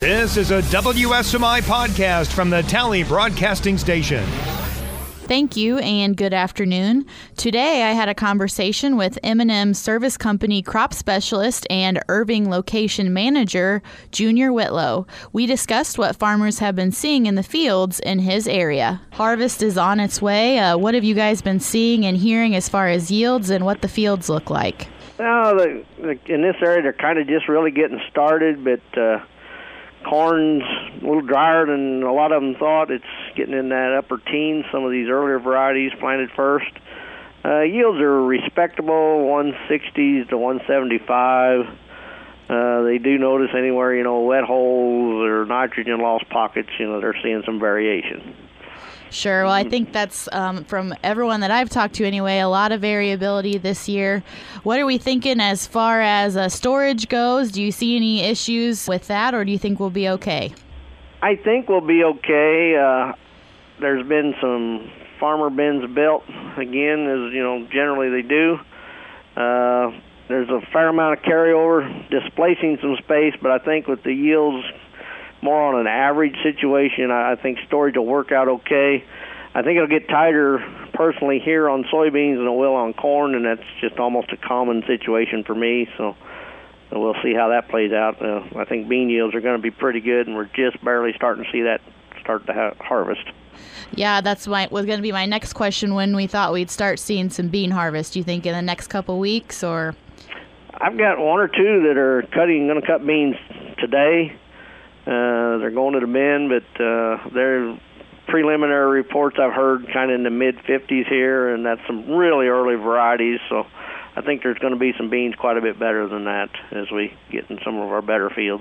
This is a WSMI podcast from the Tally Broadcasting Station. Thank you and good afternoon. Today I had a conversation with M&M Service Company crop specialist and Irving location manager, Junior Whitlow. We discussed what farmers have been seeing in the fields in his area. Harvest is on its way. What have you guys been seeing and hearing as far as yields and what the fields look like? Well, in this area they're kind of just really getting started, but corn's a little drier than a lot of them thought. It's getting in that upper teens, some of these earlier varieties planted first. Yields are respectable, 160s to 175. They do notice anywhere, wet holes or nitrogen loss pockets, they're seeing some variation. Sure. Well, I think that's, from everyone that I've talked to anyway, a lot of variability this year. What are we thinking as far as storage goes? Do you see any issues with that, or do you think we'll be okay? I think we'll be okay. There's been some farmer bins built, again, as generally they do. There's a fair amount of carryover displacing some space, but I think with the yields more on an average situation, I think storage will work out okay. I think it'll get tighter personally here on soybeans than it will on corn, and that's just almost a common situation for me. So we'll see how that plays out. I think bean yields are going to be pretty good, and we're just barely starting to see that start to harvest. Yeah, that's was going to be my next question, when we thought we'd start seeing some bean harvest. Do you think in the next couple weeks, or? I've got one or two that are going to cut beans today. They're going to the bin, but their preliminary reports I've heard kind of in the mid-50s here, and that's some really early varieties. So I think there's going to be some beans quite a bit better than that as we get in some of our better fields.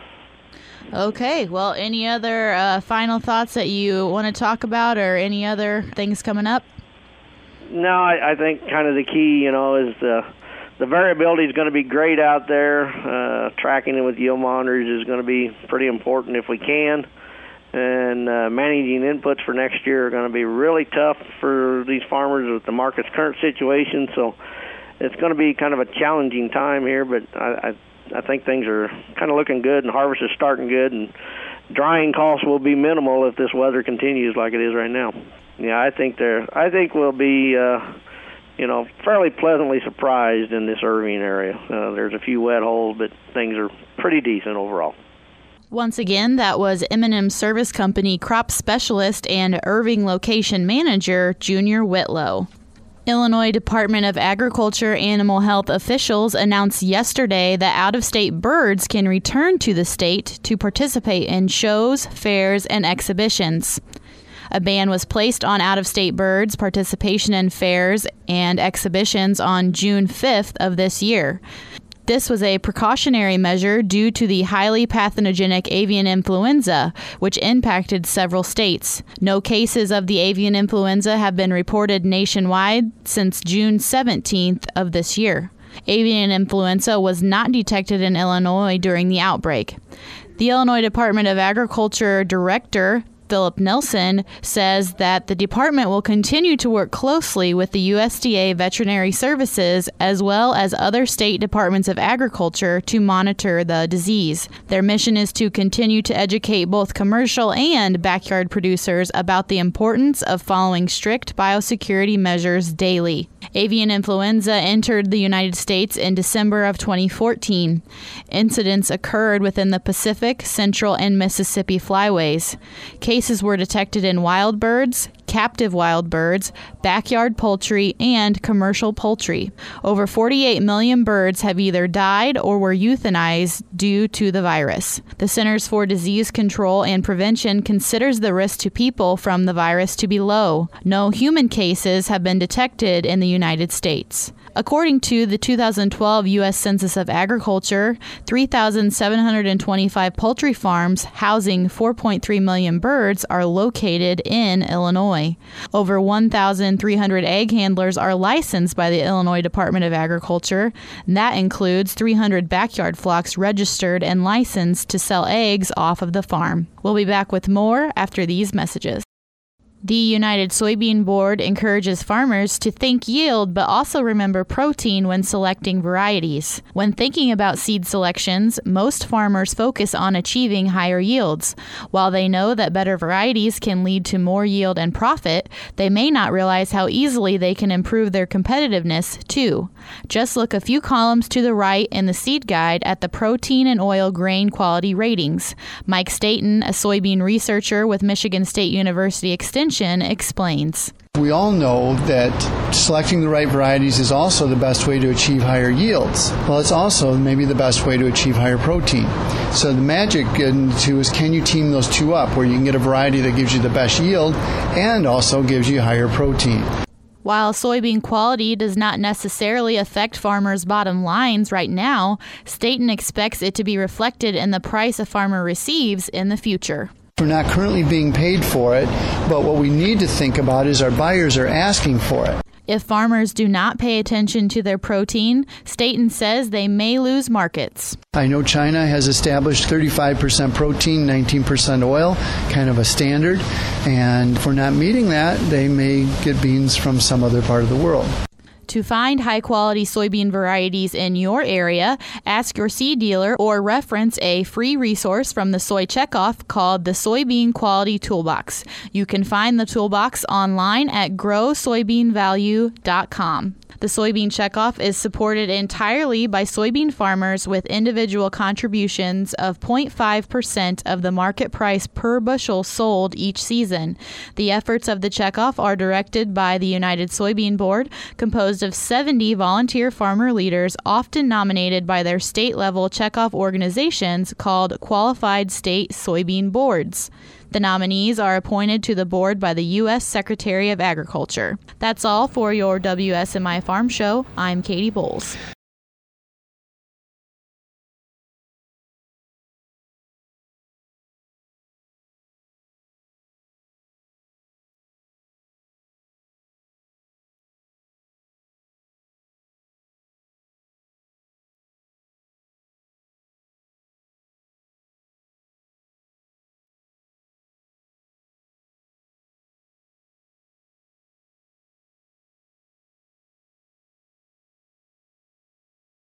Okay. Well, any other final thoughts that you want to talk about, or any other things coming up? No, I think kind of the key, is the variability is going to be great out there. Tracking it with yield monitors is going to be pretty important if we can. And managing inputs for next year are going to be really tough for these farmers with the market's current situation. So it's going to be kind of a challenging time here, but I think things are kind of looking good, and harvest is starting good, and drying costs will be minimal if this weather continues like it is right now. Yeah, I think we'll be fairly pleasantly surprised in this Irving area. There's a few wet holes, but things are pretty decent overall. Once again, that was M&M Service Company crop specialist and Irving location manager, Junior Whitlow. Illinois Department of Agriculture animal health officials announced yesterday that out-of-state birds can return to the state to participate in shows, fairs, and exhibitions. A ban was placed on out-of-state birds' participation in fairs and exhibitions on June 5th of this year. This was a precautionary measure due to the highly pathogenic avian influenza, which impacted several states. No cases of the avian influenza have been reported nationwide since June 17th of this year. Avian influenza was not detected in Illinois during the outbreak. The Illinois Department of Agriculture Director Philip Nelson says that the department will continue to work closely with the USDA Veterinary Services as well as other state departments of agriculture to monitor the disease. Their mission is to continue to educate both commercial and backyard producers about the importance of following strict biosecurity measures daily. Avian influenza entered the United States in December of 2014. Incidents occurred within the Pacific, Central, and Mississippi flyways. Cases were detected in wild birds, captive wild birds, backyard poultry, and commercial poultry. Over 48 million birds have either died or were euthanized due to the virus. The Centers for Disease Control and Prevention considers the risk to people from the virus to be low. No human cases have been detected in the United States. According to the 2012 U.S. Census of Agriculture, 3,725 poultry farms housing 4.3 million birds are located in Illinois. Over 1,300 egg handlers are licensed by the Illinois Department of Agriculture. That includes 300 backyard flocks registered and licensed to sell eggs off of the farm. We'll be back with more after these messages. The United Soybean Board encourages farmers to think yield but also remember protein when selecting varieties. When thinking about seed selections, most farmers focus on achieving higher yields. While they know that better varieties can lead to more yield and profit, they may not realize how easily they can improve their competitiveness too. Just look a few columns to the right in the seed guide at the protein and oil grain quality ratings. Mike Staten, a soybean researcher with Michigan State University Extension, explains. We all know that selecting the right varieties is also the best way to achieve higher yields. Well, it's also maybe the best way to achieve higher protein. So the magic into is, can you team those two up where you can get a variety that gives you the best yield and also gives you higher protein? While soybean quality does not necessarily affect farmers' bottom lines right now, Staten expects it to be reflected in the price a farmer receives in the future. We're not currently being paid for it, but what we need to think about is our buyers are asking for it. If farmers do not pay attention to their protein, Staten says they may lose markets. I know China has established 35% protein, 19% oil, kind of a standard, and if we're not meeting that, they may get beans from some other part of the world. To find high-quality soybean varieties in your area, ask your seed dealer or reference a free resource from the Soy Checkoff called the Soybean Quality Toolbox. You can find the toolbox online at growsoybeanvalue.com. The Soybean Checkoff is supported entirely by soybean farmers with individual contributions of 0.5% of the market price per bushel sold each season. The efforts of the Checkoff are directed by the United Soybean Board, composed of 70 volunteer farmer leaders, often nominated by their state-level checkoff organizations called Qualified State Soybean Boards. The nominees are appointed to the board by the U.S. Secretary of Agriculture. That's all for your WSMI Farm Show. I'm Katie Bowles.